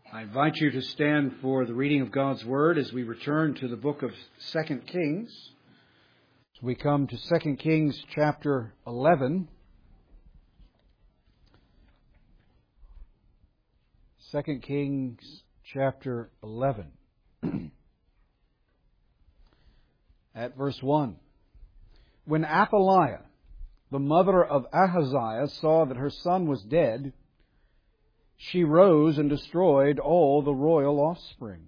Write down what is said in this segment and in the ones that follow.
I invite you to stand for the reading of God's Word as we return to the book of 2 Kings. As we come to 2 Kings chapter 11. 2 Kings chapter 11. At verse 1. When Athaliah, the mother of Ahaziah, saw that her son was dead, she rose and destroyed all the royal offspring.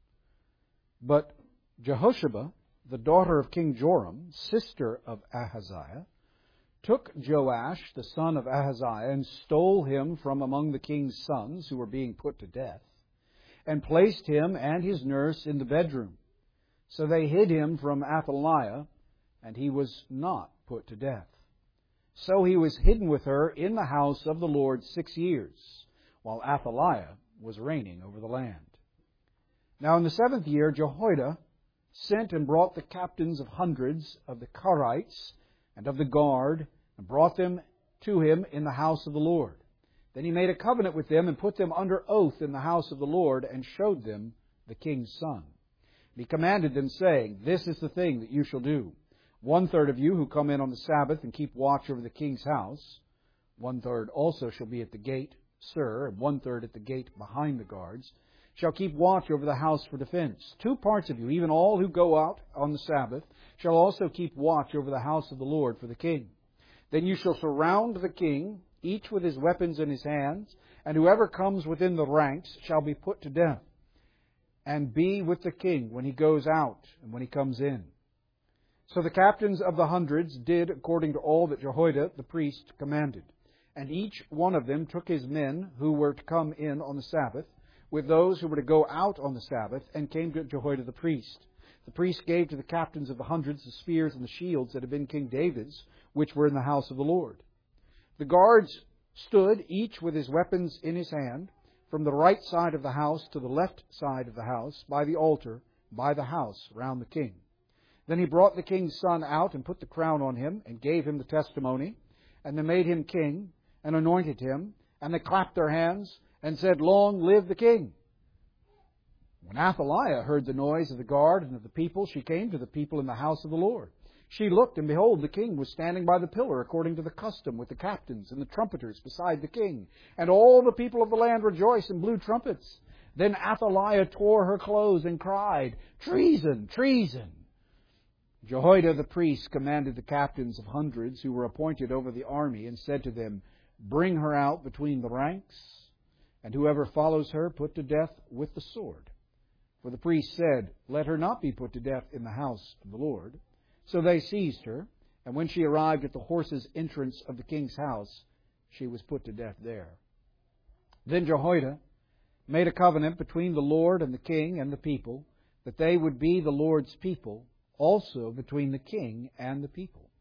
But Jehosheba, the daughter of King Joram, sister of Ahaziah, took Joash, the son of Ahaziah, and stole him from among the king's sons who were being put to death, and placed him and his nurse in the bedroom. So they hid him from Athaliah, and he was not put to death. So he was hidden with her in the house of the Lord 6 years, while Athaliah was reigning over the land. Now in the 7th year, Jehoiada sent and brought the captains of hundreds of the Karites and of the guard, and brought them to him in the house of the Lord. Then he made a covenant with them, and put them under oath in the house of the Lord, and showed them the king's son. And he commanded them, saying, This is the thing that you shall do. 1/3 of you who come in on the Sabbath and keep watch over the king's house, 1/3 also shall be at the gate, sir, and 1/3 at the gate behind the guards, shall keep watch over the house for defense. 2 parts of you, even all who go out on the Sabbath, shall also keep watch over the house of the Lord for the king. Then you shall surround the king, each with his weapons in his hands, and whoever comes within the ranks shall be put to death, and be with the king when he goes out and when he comes in. So the captains of the hundreds did according to all that Jehoiada the priest commanded. And each one of them took his men who were to come in on the Sabbath, with those who were to go out on the Sabbath, and came to Jehoiada the priest. The priest gave to the captains of the hundreds the spears and the shields that had been King David's, which were in the house of the Lord. The guards stood, each with his weapons in his hand, from the right side of the house to the left side of the house, by the altar, by the house, round the king. Then he brought the king's son out, and put the crown on him, and gave him the testimony, and they made him king, and anointed him, and they clapped their hands, and said, Long live the king! When Athaliah heard the noise of the guard and of the people, she came to the people in the house of the Lord. She looked, and behold, the king was standing by the pillar, according to the custom, with the captains and the trumpeters beside the king. And all the people of the land rejoiced and blew trumpets. Then Athaliah tore her clothes and cried, Treason! Treason! Jehoiada the priest commanded the captains of hundreds who were appointed over the army, and said to them, Bring her out between the ranks, and whoever follows her put to death with the sword. For the priest said, Let her not be put to death in the house of the Lord. So they seized her, and when she arrived at the horses' entrance of the king's house, she was put to death there. Then Jehoiada made a covenant between the Lord and the king and the people, that they would be the Lord's people, also between the king and the people.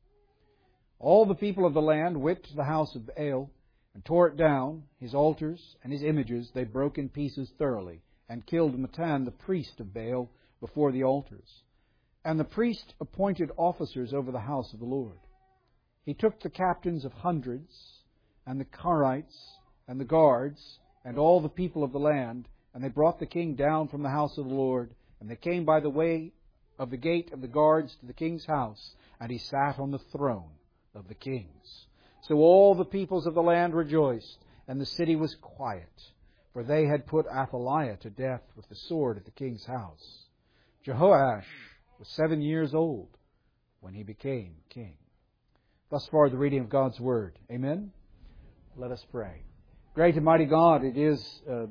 All the people of the land went to the house of Baal, and tore it down, his altars and his images they broke in pieces thoroughly, and killed Mattan the priest of Baal before the altars. And the priest appointed officers over the house of the Lord. He took the captains of hundreds, and the Karites, and the guards, and all the people of the land, and they brought the king down from the house of the Lord, and they came by the way of the gate of the guards to the king's house, and he sat on the throne of the kings. So all the peoples of the land rejoiced, and the city was quiet, for they had put Athaliah to death with the sword at the king's house. Jehoash was 7 years old when he became king. Thus far the reading of God's Word. Amen? Let us pray. Great and mighty God, it is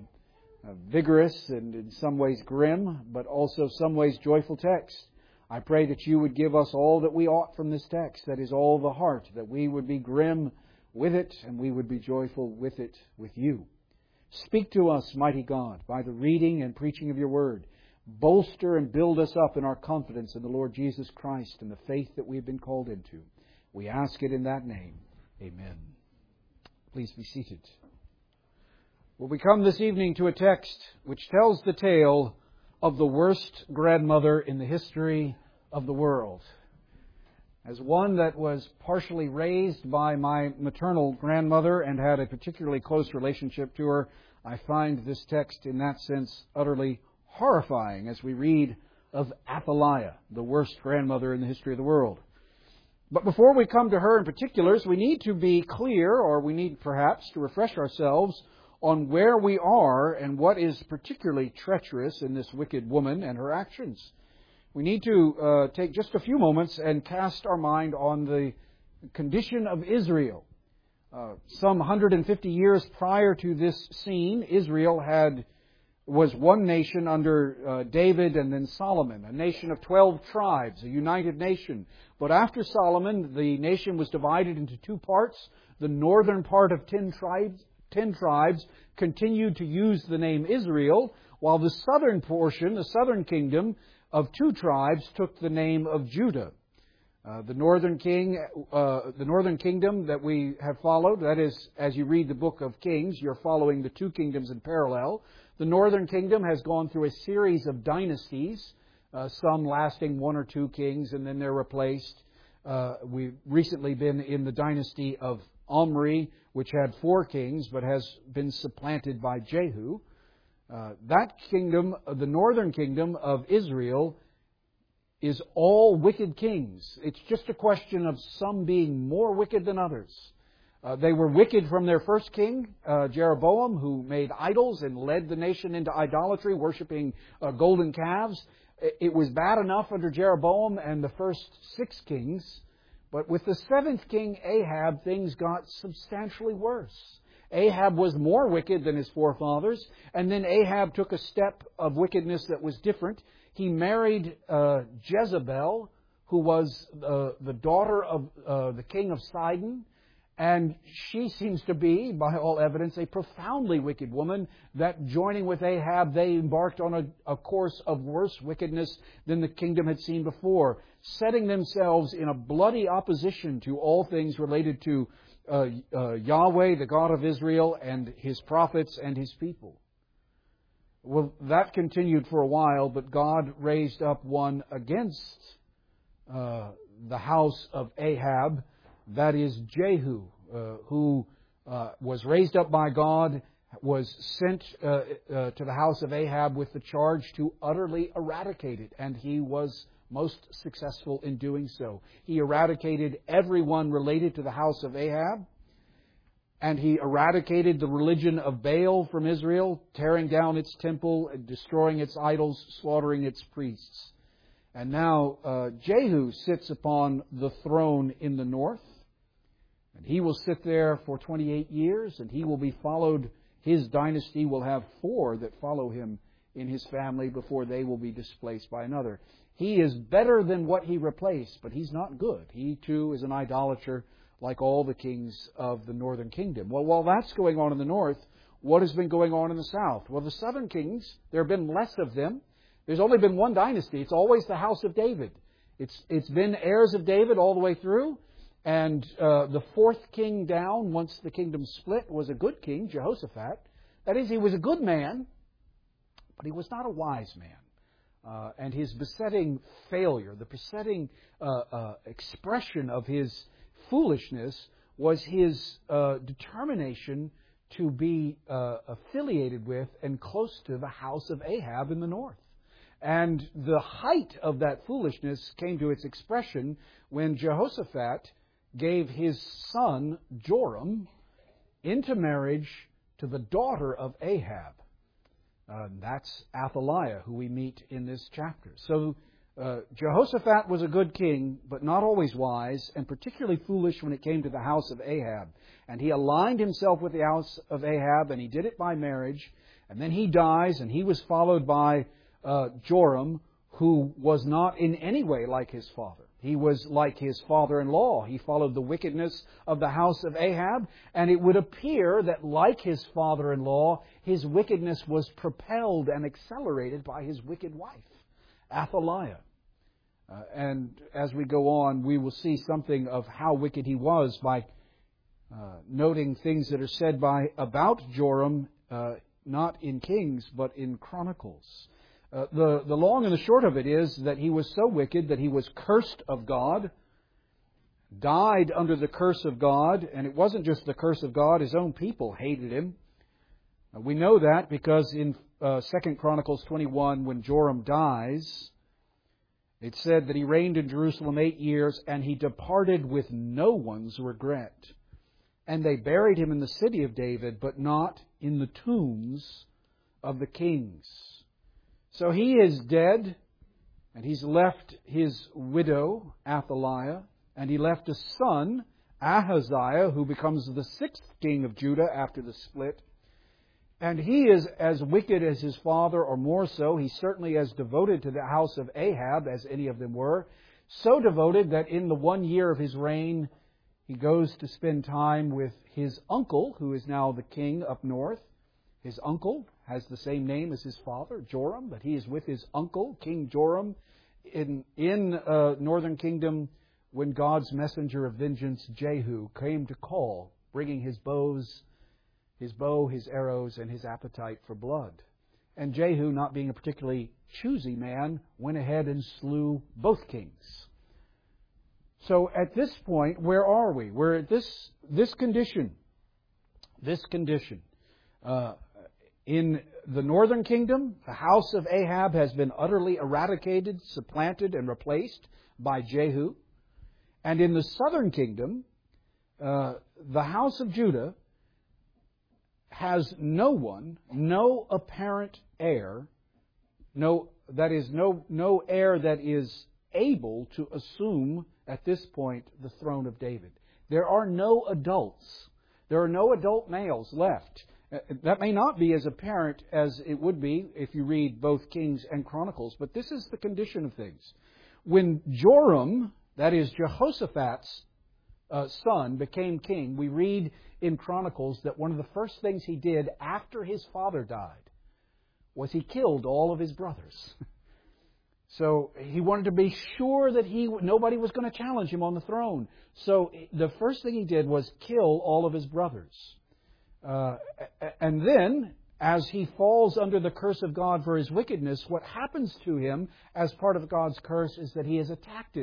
vigorous and in some ways grim, but also some ways joyful text. I pray that you would give us all that we ought from this text, that is all the heart, that we would be grim with it and we would be joyful with it with you. Speak to us, mighty God, by the reading and preaching of your word. Bolster and build us up in our confidence in the Lord Jesus Christ and the faith that we have been called into. We ask it in that name. Amen. Please be seated. Well, we come this evening to a text which tells the tale of the worst grandmother in the history of the world. As one that was partially raised by my maternal grandmother and had a particularly close relationship to her, I find this text in that sense utterly horrifying as we read of Athaliah, the worst grandmother in the history of the world. But before we come to her in particulars, we need to be clear, or we need perhaps to refresh ourselves on where we are and what is particularly treacherous in this wicked woman and her actions. We need to take just a few moments and cast our mind on the condition of Israel. Some 150 years prior to this scene, Israel was one nation under David and then Solomon, a nation of 12 tribes, a united nation. But after Solomon, the nation was divided into two parts. The northern part of 10 tribes continued to use the name Israel, while the southern portion, the southern kingdom of 2 tribes, took the name of Judah. The northern kingdom that we have followed, that is, as you read the book of Kings, you're following the 2 kingdoms in parallel. The northern kingdom has gone through a series of dynasties, some lasting 1 or 2 kings, and then they're replaced. We've recently been in the dynasty of Omri, which had 4 kings, but has been supplanted by Jehu. That kingdom, the northern kingdom of Israel, is all wicked kings. It's just a question of some being more wicked than others. They were wicked from their first king, Jeroboam, who made idols and led the nation into idolatry, worshiping golden calves. It was bad enough under Jeroboam and the first 6 kings, but with the 7th king, Ahab, things got substantially worse. Ahab was more wicked than his forefathers, and then Ahab took a step of wickedness that was different. He married Jezebel, who was the daughter of the king of Sidon, and she seems to be, by all evidence, a profoundly wicked woman, that joining with Ahab, they embarked on a course of worse wickedness than the kingdom had seen before, setting themselves in a bloody opposition to all things related to Yahweh, the God of Israel, and His prophets and His people. Well, that continued for a while, but God raised up one against the house of Ahab, that is Jehu, who was raised up by God, was sent to the house of Ahab with the charge to utterly eradicate it, and he was most successful in doing so. He eradicated everyone related to the house of Ahab, and he eradicated the religion of Baal from Israel, tearing down its temple, destroying its idols, slaughtering its priests. And now Jehu sits upon the throne in the north, and he will sit there for 28 years, and he will be followed. His dynasty will have 4 that follow him in his family before they will be displaced by another. He is better than what he replaced, but he's not good. He too is an idolater, like all the kings of the northern kingdom. Well, while that's going on in the north, what has been going on in the south? Well, the southern kings, there have been less of them. There's only been one dynasty. It's always the house of David. It's been heirs of David all the way through. And the 4th king down, once the kingdom split, was a good king, Jehoshaphat. That is, he was a good man, but he was not a wise man. And his besetting failure, the besetting expression of his foolishness, was his determination to be affiliated with and close to the house of Ahab in the north. And the height of that foolishness came to its expression when Jehoshaphat gave his son Joram into marriage to the daughter of Ahab. That's Athaliah, who we meet in this chapter. So Jehoshaphat was a good king, but not always wise, and particularly foolish when it came to the house of Ahab. And he aligned himself with the house of Ahab, and he did it by marriage. And then he dies, and he was followed by Joram, who was not in any way like his father. He was like his father-in-law. He followed the wickedness of the house of Ahab, and it would appear that, like his father-in-law, his wickedness was propelled and accelerated by his wicked wife, Athaliah. And as we go on, we will see something of how wicked he was by noting things that are said about Joram, not in Kings, but in Chronicles. The long and the short of it is that he was so wicked that he was cursed of God, died under the curse of God, and it wasn't just the curse of God, his own people hated him. We know that because in 2 Chronicles 21, when Joram dies, it said that he reigned in Jerusalem 8 years, and he departed with no one's regret. And they buried him in the city of David, but not in the tombs of the kings. So he is dead, and he's left his widow, Athaliah, and he left a son, Ahaziah, who becomes the 6th king of Judah after the split. And he is as wicked as his father, or more so. He's certainly as devoted to the house of Ahab as any of them were. So devoted that in the 1 year of his reign, he goes to spend time with his uncle, who is now the king up north. His uncle has the same name as his father, Joram, but he is with his uncle, King Joram, in northern kingdom when God's messenger of vengeance, Jehu, came to call, bringing his bow, his arrows, and his appetite for blood. And Jehu, not being a particularly choosy man, went ahead and slew both kings. So at this point, where are we? We're at this condition. This condition. In the northern kingdom, the house of Ahab has been utterly eradicated, supplanted, and replaced by Jehu. And in the southern kingdom, the house of Judah has no one, no apparent heir, no heir that is able to assume at this point the throne of David. There are no adults. There are no adult males left. That may not be as apparent as it would be if you read both Kings and Chronicles, but this is the condition of things. When Joram, that is Jehoshaphat's son, became king, we read in Chronicles that one of the first things he did after his father died was he killed all of his brothers. So he wanted to be sure that nobody was going to challenge him on the throne. So the first thing he did was kill all of his brothers. And then, as he falls under the curse of God for his wickedness, what happens to him as part of God's curse is that he is attacked.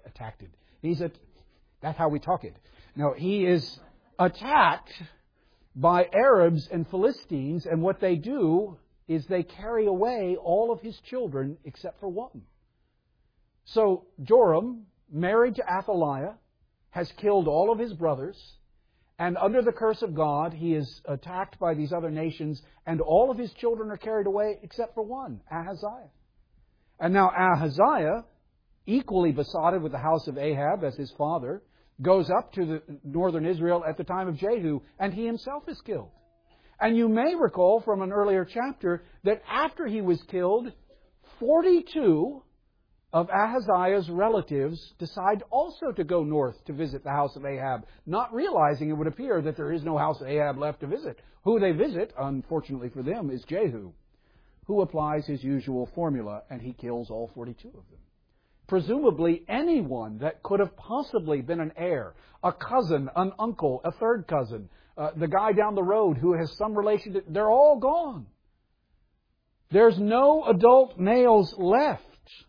That's how we talk it. No, he is attacked by Arabs and Philistines, and what they do is they carry away all of his children except for one. So Joram, married to Athaliah, has killed all of his brothers, and under the curse of God, he is attacked by these other nations, and all of his children are carried away except for one, Ahaziah. And now Ahaziah, equally besotted with the house of Ahab as his father, goes up to the northern Israel at the time of Jehu, and he himself is killed. And you may recall from an earlier chapter that after he was killed, 42 of Ahaziah's relatives decide also to go north to visit the house of Ahab, not realizing, it would appear, that there is no house of Ahab left to visit. Who they visit, unfortunately for them, is Jehu, who applies his usual formula, and he kills all 42 of them. Presumably anyone that could have possibly been an heir, a cousin, an uncle, a third cousin, the guy down the road who has some relation to, they're all gone. There's no adult males left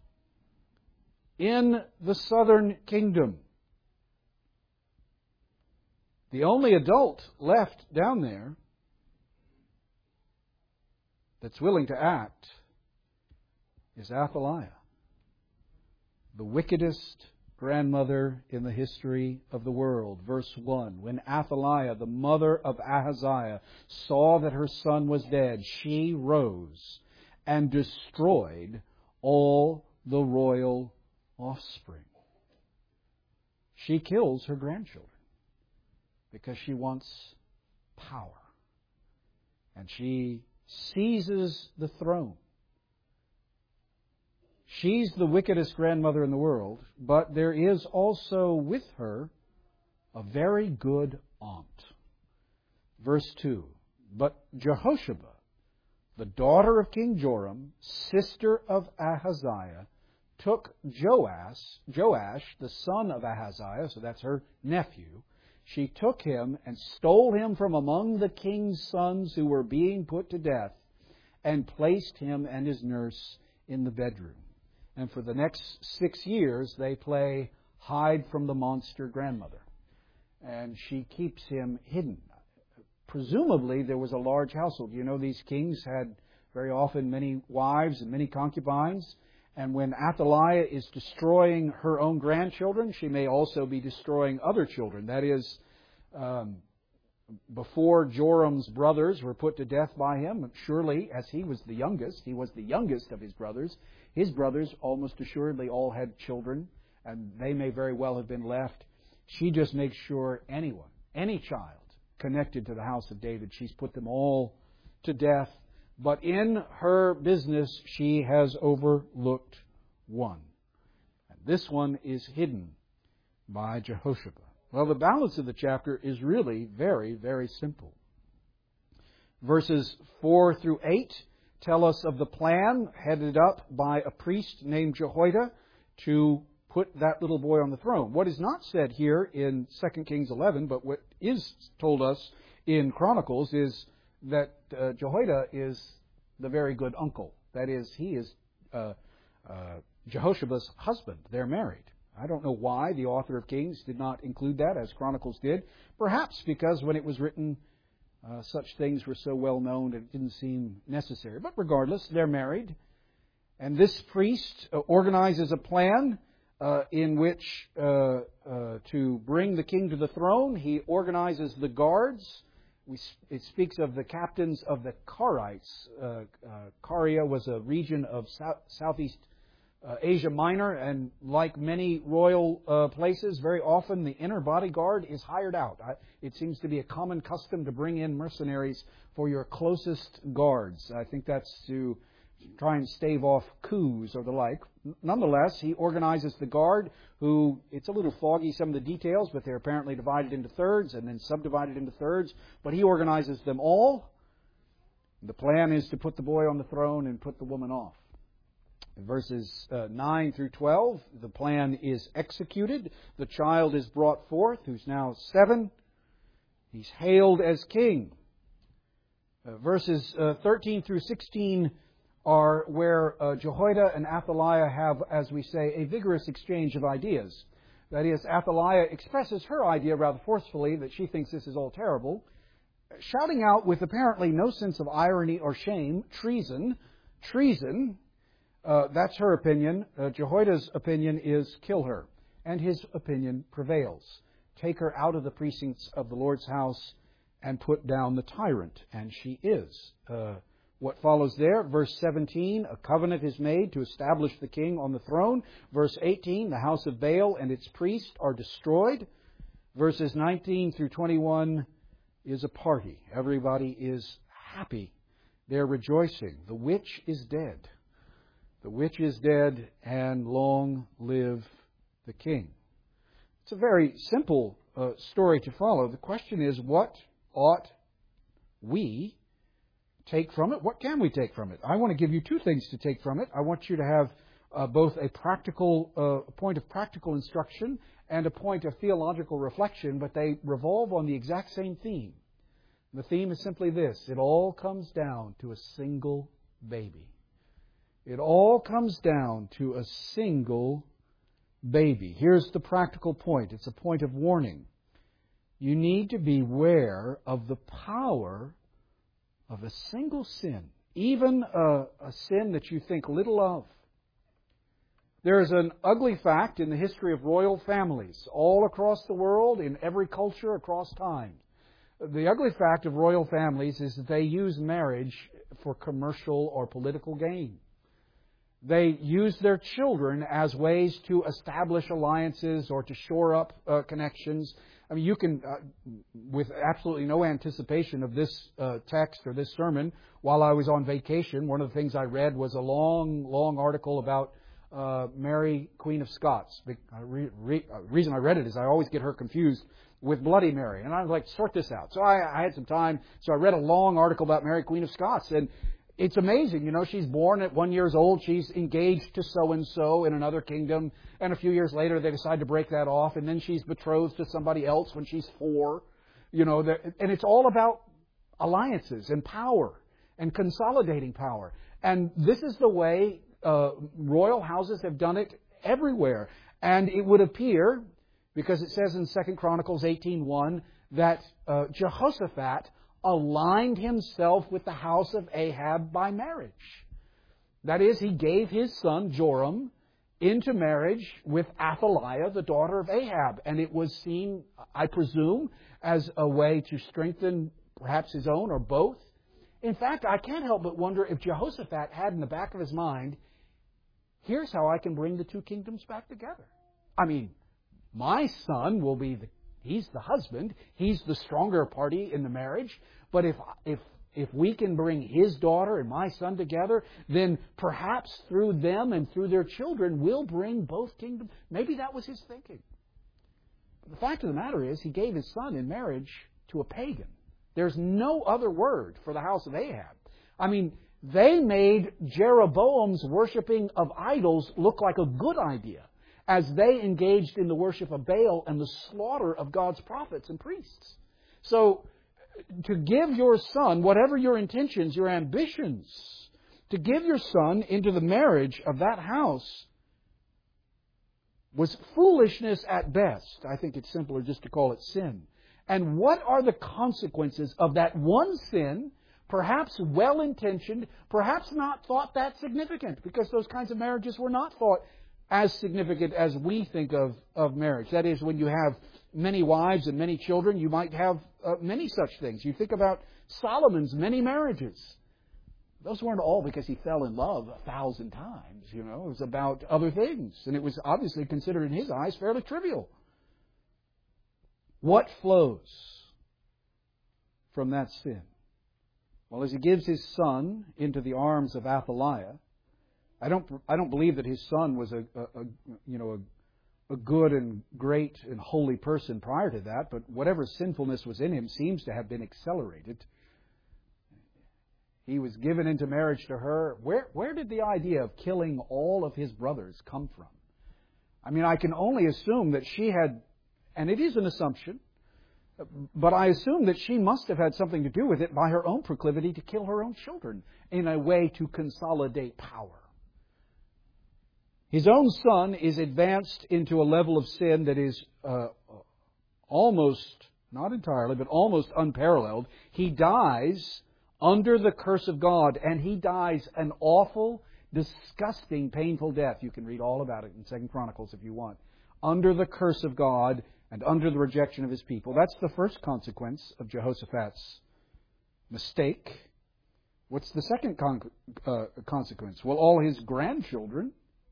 in the southern kingdom. The only adult left down there that's willing to act is Athaliah, the wickedest grandmother in the history of the world. Verse 1, when Athaliah, the mother of Ahaziah, saw that her son was dead, she rose and destroyed all the royal offspring. She kills her grandchildren because she wants power. And she seizes the throne. She's the wickedest grandmother in the world, but there is also with her a very good aunt. Verse 2, but Jehosheba, the daughter of King Joram, sister of Ahaziah, took Joash, the son of Ahaziah, so that's her nephew, she took him and stole him from among the king's sons who were being put to death and placed him and his nurse in the bedroom. And for the next 6 years, they play hide from the monster grandmother. And she keeps him hidden. presumably there was a large household. You know, these kings had very often many wives and many concubines. And when Athaliah is destroying her own grandchildren, she may also be destroying other children. That is, before Joram's brothers were put to death by him, surely, as he was the youngest of his brothers almost assuredly all had children, and they may very well have been left. She just makes sure anyone, any child connected to the house of David, she's put them all to death. But in her business, she has overlooked one. And this one is hidden by Jehoshaphat. Well, the balance of the chapter is really very, very simple. Verses 4 through 8 tell us of the plan headed up by a priest named Jehoiada to put that little boy on the throne. What is not said here in 2 Kings 11, but what is told us in Chronicles is that Jehoiada is the very good uncle. That is, he is Jehoshaphat's husband. They're married. I don't know why the author of Kings did not include that as Chronicles did. Perhaps because when it was written, such things were so well known that it didn't seem necessary. But regardless, they're married. And this priest organizes a plan in which to bring the king to the throne. He organizes the guards. It speaks of the captains of the Carites. Caria was a region of Southeast Asia Minor, and like many royal places, very often the inner bodyguard is hired out. It seems to be a common custom to bring in mercenaries for your closest guards. I think that's to try and stave off coups or the like. Nonetheless, he organizes the guard, who, it's a little foggy, some of the details, but they're apparently divided into thirds and then subdivided into thirds. But he organizes them all. The plan is to put the boy on the throne and put the woman off. In verses 9 through 12, the plan is executed. The child is brought forth, who's now 7. He's hailed as king. Verses 13 through 16 are where Jehoiada and Athaliah have, as we say, a vigorous exchange of ideas. That is, Athaliah expresses her idea rather forcefully that she thinks this is all terrible, shouting out with apparently no sense of irony or shame, treason, treason. That's her opinion. Jehoiada's opinion is kill her. And his opinion prevails. Take her out of the precincts of the Lord's house and put down the tyrant. And she is. What follows there? Verse 17, a covenant is made to establish the king on the throne. Verse 18, the house of Baal and its priests are destroyed. Verses 19 through 21 is a party. Everybody is happy. They're rejoicing. The witch is dead. The witch is dead, and long live the king. It's a very simple story to follow. The question is, what ought we take from it? What can we take from it? I want to give you two things to take from it. I want you to have both a practical point of practical instruction and a point of theological reflection, but they revolve on the exact same theme. The theme is simply this: it all comes down to a single baby. It all comes down to a single baby. Here's the practical point. It's a point of warning. You need to beware of the power of a single sin, even a sin that you think little of. There is an ugly fact in the history of royal families all across the world, in every culture, across time. The ugly fact of royal families is that they use marriage for commercial or political gain. They use their children as ways to establish alliances or to shore up connections. I mean, you can, with absolutely no anticipation of this text or this sermon, while I was on vacation, one of the things I read was a long article about Mary, Queen of Scots. The reason I read it is I always get her confused with Bloody Mary. And I was like, sort this out. So I had some time. So I read a long article about Mary, Queen of Scots. And it's amazing. You know, she's born at 1 year old. She's engaged to so-and-so in another kingdom. And a few years later, they decide to break that off. And then she's betrothed to somebody else when she's 4. You know, and it's all about alliances and power and consolidating power. And this is the way royal houses have done it everywhere. And it would appear, because it says in 2 Chronicles 18:1, that Jehoshaphat aligned himself with the house of Ahab by marriage. That is, he gave his son Joram into marriage with Athaliah, the daughter of Ahab. And it was seen, I presume, as a way to strengthen perhaps his own or both. In fact, I can't help but wonder if Jehoshaphat had in the back of his mind, here's how I can bring the two kingdoms back together. I mean, my son will be he's the husband, he's the stronger party in the marriage, but if we can bring his daughter and my son together, then perhaps through them and through their children, we'll bring both kingdoms. Maybe that was his thinking. But the fact of the matter is, he gave his son in marriage to a pagan. There's no other word for the house of Ahab. I mean, they made Jeroboam's worshiping of idols look like a good idea as they engaged in the worship of Baal and the slaughter of God's prophets and priests. So, to give your son, whatever your intentions, your ambitions, to give your son into the marriage of that house was foolishness at best. I think it's simpler just to call it sin. And what are the consequences of that one sin, perhaps well-intentioned, perhaps not thought that significant, because those kinds of marriages were not thought as significant as we think of marriage. That is, when you have many wives and many children, you might have many such things. You think about Solomon's many marriages. Those weren't all because he fell in love 1,000 times, It was about other things. And it was obviously considered in his eyes fairly trivial. What flows from that sin? Well, as he gives his son into the arms of Athaliah, I don't believe that his son was a good and great and holy person prior to that, but whatever sinfulness was in him seems to have been accelerated. He was given into marriage to her. Where did the idea of killing all of his brothers come from? I mean, I can only assume that she had, and it is an assumption, but I assume that she must have had something to do with it by her own proclivity to kill her own children in a way to consolidate power. His own son is advanced into a level of sin that is almost, not entirely, but almost unparalleled. He dies under the curse of God, and he dies an awful, disgusting, painful death. You can read all about it in 2 Chronicles if you want. Under the curse of God and under the rejection of his people. That's the first consequence of Jehoshaphat's mistake. What's the second consequence? Well, all his grandchildren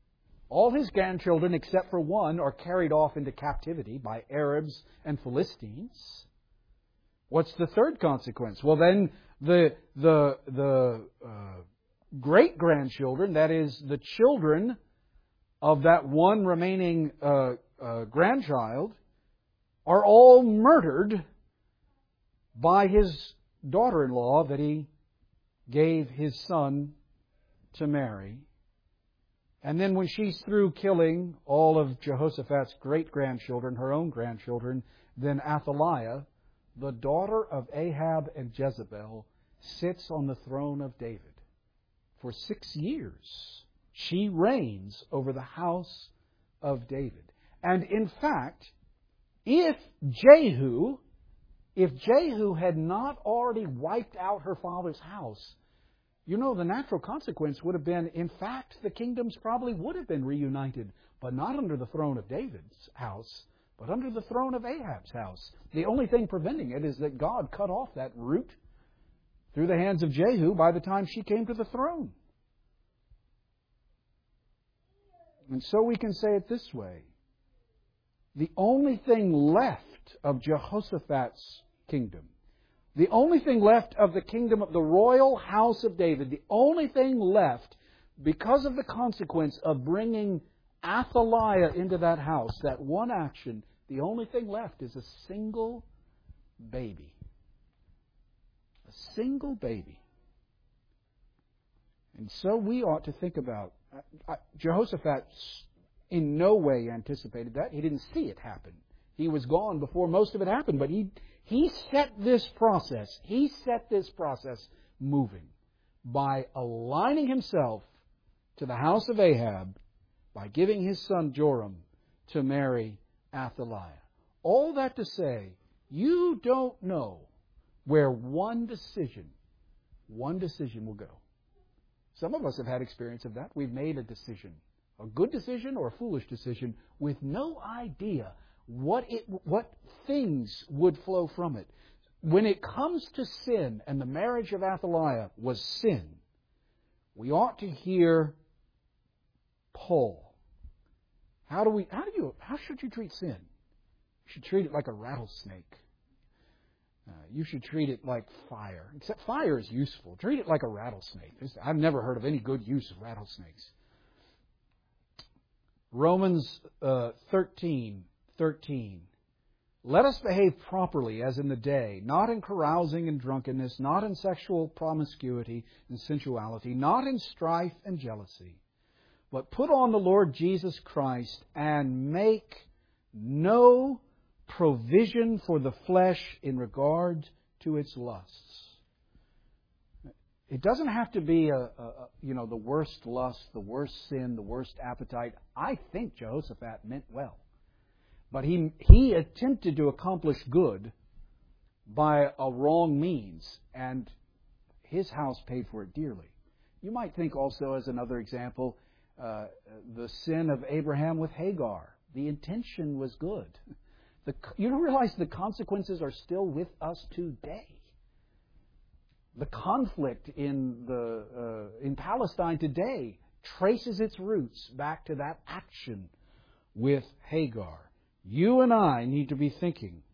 except for one are carried off into captivity by Arabs and Philistines. What's the third consequence? Well, then the great-grandchildren, that is, the children of that one remaining grandchild, are all murdered by his daughter-in-law that he gave his son to marry. And then when she's through killing all of Jehoshaphat's great-grandchildren, her own grandchildren, then Athaliah, the daughter of Ahab and Jezebel, sits on the throne of David. For 6 years, she reigns over the house of David. And in fact, if Jehu had not already wiped out her father's house, the natural consequence would have been, in fact, the kingdoms probably would have been reunited, but not under the throne of David's house, but under the throne of Ahab's house. The only thing preventing it is that God cut off that root through the hands of Jehu by the time she came to the throne. And so we can say it this way. The only thing left of Jehoshaphat's kingdom, the only thing left of the kingdom of the royal house of David, the only thing left because of the consequence of bringing Athaliah into that house, that one action, the only thing left is a single baby. A single baby. And so we ought to think about, Jehoshaphat in no way anticipated that. He didn't see it happen. He was gone before most of it happened, but he set this process. He set this process moving by aligning himself to the house of Ahab by giving his son Joram to marry Athaliah. All that to say, you don't know where one decision will go. Some of us have had experience of that. We've made a decision, a good decision or a foolish decision, with no idea what things would flow from it. When it comes to sin, and the marriage of Athaliah was sin, we ought to hear Paul. How should you treat sin? You should treat it like a rattlesnake. You should treat it like fire. Except fire is useful. Treat it like a rattlesnake. I've never heard of any good use of rattlesnakes. Romans 13:13. Let us behave properly as in the day, not in carousing and drunkenness, not in sexual promiscuity and sensuality, not in strife and jealousy, but put on the Lord Jesus Christ and make no provision for the flesh in regard to its lusts. It doesn't have to be the worst lust, the worst sin, the worst appetite. I think Jehoshaphat meant well. But he attempted to accomplish good by a wrong means, and his house paid for it dearly. You might think also, as another example, the sin of Abraham with Hagar. The intention was good. You don't realize the consequences are still with us today. The conflict in Palestine today traces its roots back to that action with Hagar. You and I need to be thinking,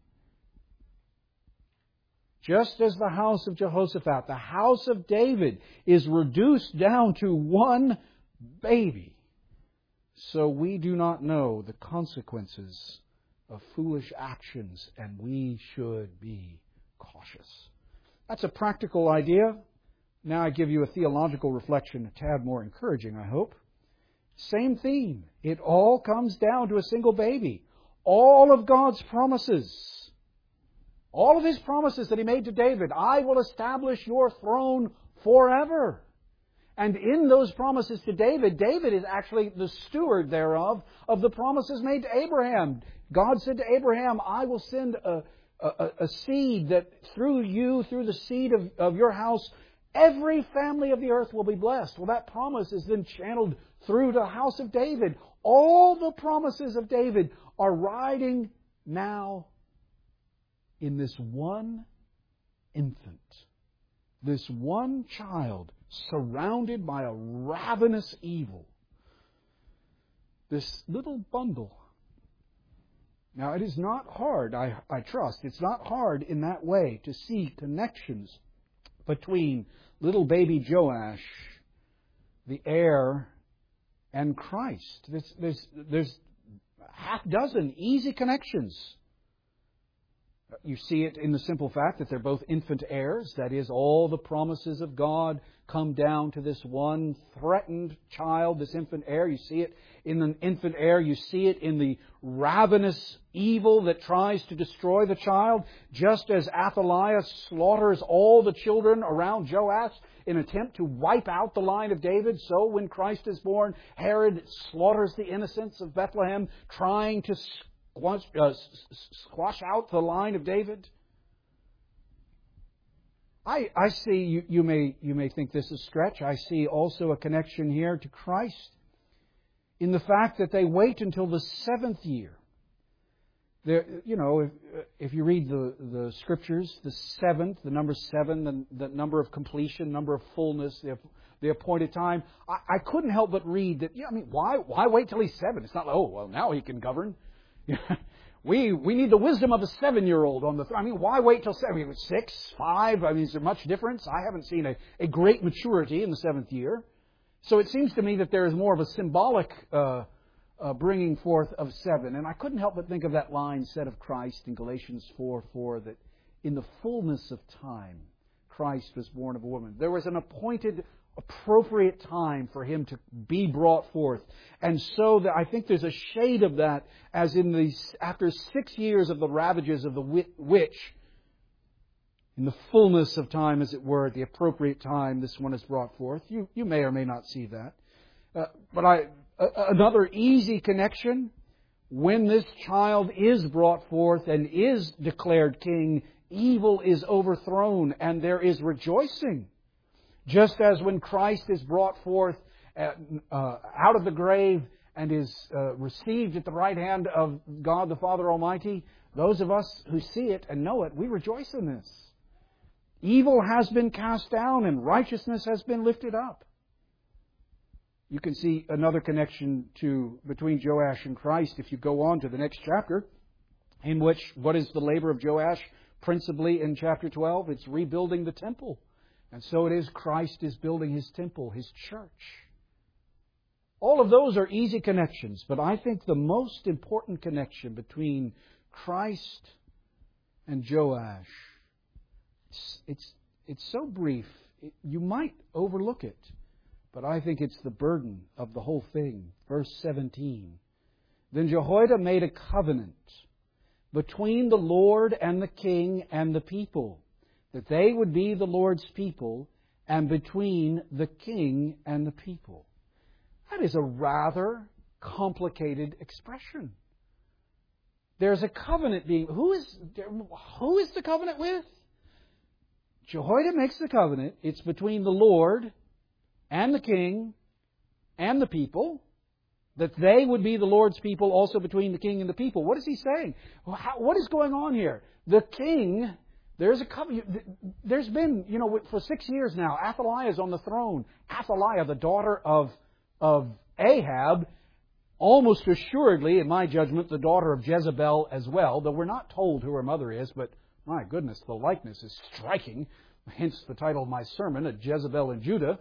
just as the house of Jehoshaphat, the house of David, is reduced down to one baby, so we do not know the consequences of foolish actions, and we should be cautious. That's a practical idea. Now I give you a theological reflection, a tad more encouraging, I hope. Same theme. It all comes down to a single baby. All of God's promises, all of His promises that He made to David, I will establish your throne forever. And in those promises to David, David is actually the steward thereof of the promises made to Abraham. God said to Abraham, I will send a seed that through you, through the seed of your house, every family of the earth will be blessed. Well, that promise is then channeled through the house of David. All the promises of David are riding now in this one infant, this one child surrounded by a ravenous evil. This little bundle. Now, it is not hard, I trust, it's not hard in that way to see connections between little baby Joash, the heir, and Christ. There's half dozen easy connections. You see it in the simple fact that they're both infant heirs. That is, all the promises of God come down to this one threatened child, this infant heir. You see it in an infant heir. You see it in the ravenous evil that tries to destroy the child. Just as Athaliah slaughters all the children around Joash in an attempt to wipe out the line of David, so when Christ is born, Herod slaughters the innocents of Bethlehem, trying to squash out the line of David. I see, you may think this is a stretch. I see also a connection here to Christ in the fact that they wait until the 7th year. There, if you read the Scriptures, the 7th, the number 7, the number of completion, number of fullness, the appointed time. I couldn't help but read that. Why wait till he's 7? It's not like, now he can govern. We need the wisdom of a 7-year-old on the throne. Why wait till 7? 6, 5? Is there much difference? I haven't seen a great maturity in the 7th year. So it seems to me that there is more of a symbolic bringing forth of 7. And I couldn't help but think of that line said of Christ in Galatians 4:4, that in the fullness of time, Christ was born of a woman. There was an appointed, appropriate time for Him to be brought forth. And so I think there's a shade of that as after 6 years of the ravages of the witch, in the fullness of time, as it were, at the appropriate time, this one is brought forth. You may or may not see that. But another easy connection, when this child is brought forth and is declared king evil is overthrown and there is rejoicing. Just as when Christ is brought forth out of the grave and is received at the right hand of God the Father Almighty, those of us who see it and know it, we rejoice in this. Evil has been cast down and righteousness has been lifted up. You can see another connection between Joash and Christ if you go on to the next chapter, in which, what is the labor of Joash? Principally in chapter 12, it's rebuilding the temple. And so it is Christ is building His temple, His church. All of those are easy connections, but I think the most important connection between Christ and Joash, it's so brief, you might overlook it, but I think it's the burden of the whole thing. Verse 17. Then Jehoiada made a covenant between the Lord and the king and the people, that they would be the Lord's people, and between the king and the people. That is a rather complicated expression. There's a covenant being... Who is the covenant with? Jehoiada makes the covenant. It's between the Lord and the king and the people, that they would be the Lord's people, also between the king and the people. What is he saying? What is going on here? The king... There's been, for 6 years now, Athaliah is on the throne. Athaliah, the daughter of Ahab, almost assuredly, in my judgment, the daughter of Jezebel as well, though we're not told who her mother is, but my goodness, the likeness is striking. Hence the title of my sermon, A Jezebel in Judah.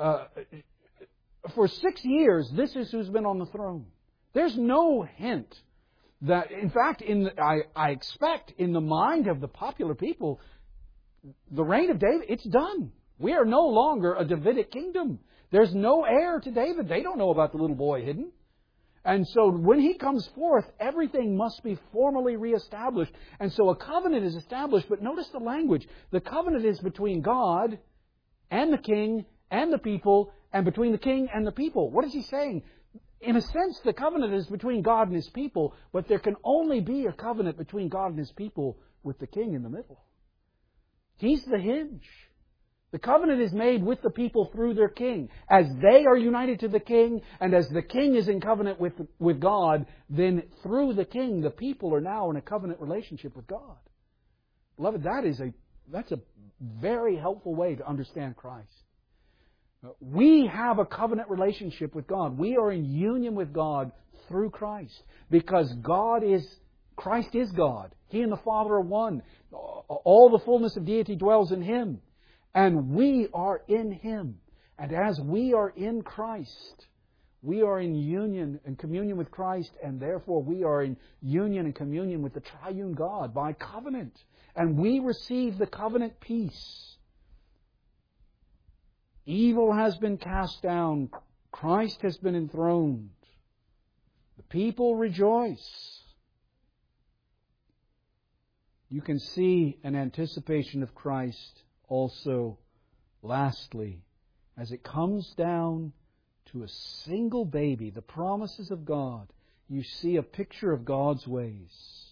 For 6 years, this is who's been on the throne. There's no hint that, in fact, I expect in the mind of the popular people, the reign of David, it's done. We are no longer a Davidic kingdom. There's no heir to David. They don't know about the little boy hidden. And so when he comes forth, everything must be formally reestablished. And so a covenant is established, but notice the language. The covenant is between God and the king and the people, and between the king and the people. What is he saying? In a sense, the covenant is between God and His people, but there can only be a covenant between God and His people with the king in the middle. He's the hinge. The covenant is made with the people through their king. As they are united to the king, and as the king is in covenant with God, then through the king, the people are now in a covenant relationship with God. Beloved, that's a very helpful way to understand Christ. We have a covenant relationship with God. We are in union with God through Christ, because Christ is God. He and the Father are one. All the fullness of deity dwells in Him. And we are in Him. And as we are in Christ, we are in union and communion with Christ, and therefore we are in union and communion with the triune God by covenant. And we receive the covenant peace. Evil has been cast down. Christ has been enthroned. The people rejoice. You can see an anticipation of Christ also, lastly, as it comes down to a single baby, the promises of God. You see a picture of God's ways.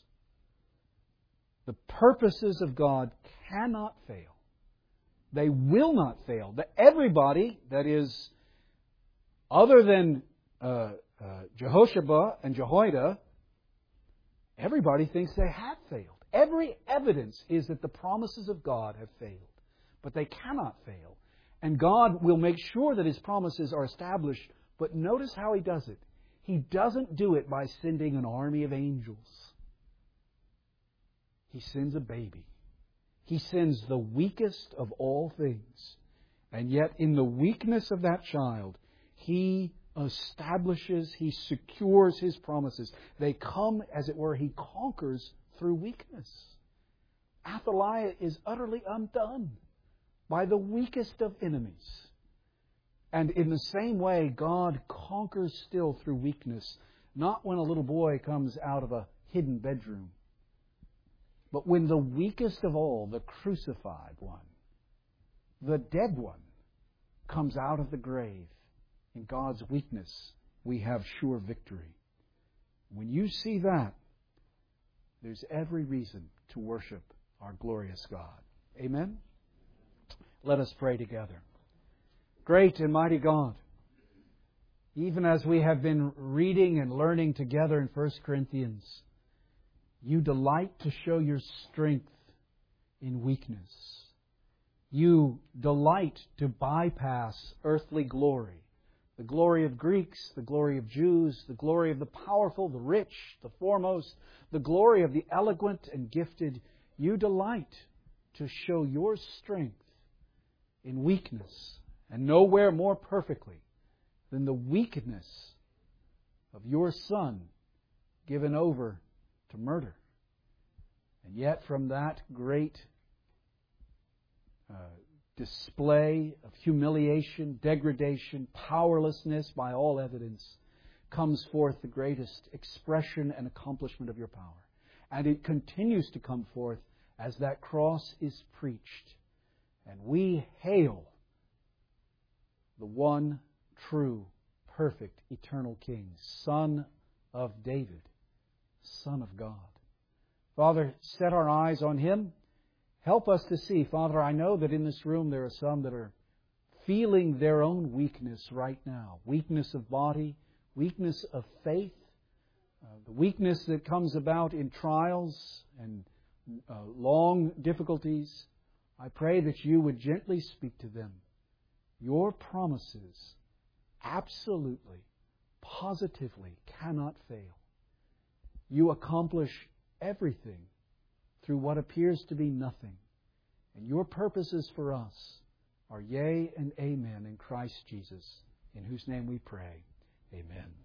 The purposes of God cannot fail. They will not fail. Everybody, that is, other than Jehoshaphat and Jehoiada, everybody thinks they have failed. Every evidence is that the promises of God have failed. But they cannot fail. And God will make sure that His promises are established. But notice how He does it. He doesn't do it by sending an army of angels. He sends a baby. He sends the weakest of all things. And yet in the weakness of that child, He establishes, He secures His promises. They come, as it were, He conquers through weakness. Athaliah is utterly undone by the weakest of enemies. And in the same way, God conquers still through weakness, not when a little boy comes out of a hidden bedroom, but when the weakest of all, the crucified one, the dead one, comes out of the grave. In God's weakness, we have sure victory. When you see that, there's every reason to worship our glorious God. Amen? Let us pray together. Great and mighty God, even as we have been reading and learning together in 1 Corinthians, You delight to show Your strength in weakness. You delight to bypass earthly glory, the glory of Greeks, the glory of Jews, the glory of the powerful, the rich, the foremost, the glory of the eloquent and gifted. You delight to show Your strength in weakness, and nowhere more perfectly than the weakness of Your Son given over to murder. And yet from that great display of humiliation, degradation, powerlessness by all evidence, comes forth the greatest expression and accomplishment of Your power. And it continues to come forth as that cross is preached. And we hail the one true, perfect, eternal King, Son of David, Son of God. Father, set our eyes on Him. Help us to see. Father, I know that in this room there are some that are feeling their own weakness right now. Weakness of body, weakness of faith, the weakness that comes about in trials and long difficulties. I pray that You would gently speak to them. Your promises absolutely, positively cannot fail. You accomplish everything through what appears to be nothing. And Your purposes for us are yea and amen in Christ Jesus, in whose name we pray. Amen.